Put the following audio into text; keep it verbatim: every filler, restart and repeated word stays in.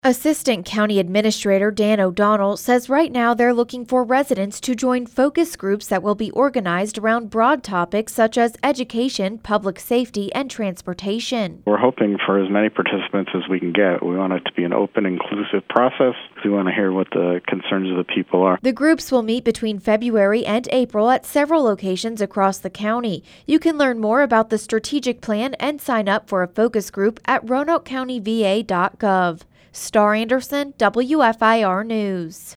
Assistant County Administrator Dan O'Donnell says right now they're looking for residents to join focus groups that will be organized around broad topics such as education, public safety, and transportation. We're hoping for as many participants as we can get. We want it to be an open, inclusive process. We want to hear what the concerns of the people are. The groups will meet between February and April at several locations across the county. You can learn more about the strategic plan and sign up for a focus group at roanoke county v a dot gov. Star Anderson, W F I R News.